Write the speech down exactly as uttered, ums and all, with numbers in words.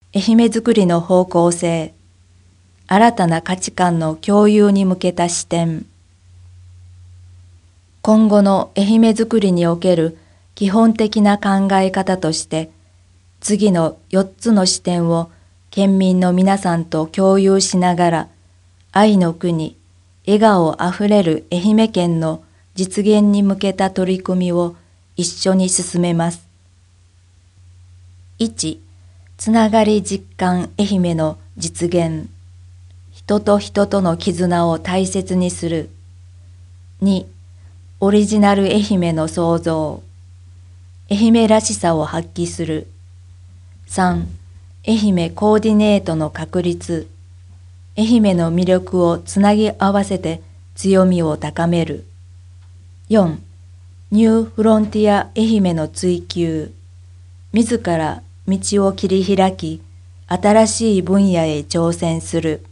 愛媛づくりの方向性、新たな価値観の共有に向けた視点。今後の愛媛づくりにおける基本的な考え方として、次のよっつの視点を県民の皆さんと共有しながら、愛の国、笑顔あふれる愛媛県の実現に向けた取り組みを一緒に進めます。いち、つながり実感愛媛の実現。人と人との絆を大切にする。に、オリジナル愛媛の創造。愛媛らしさを発揮する。さん、愛媛コーディネートの確立。愛媛の魅力をつなぎ合わせて強みを高める。よん、ニューフロンティア愛媛の追求。自ら道を切り開き、新しい分野へ挑戦する。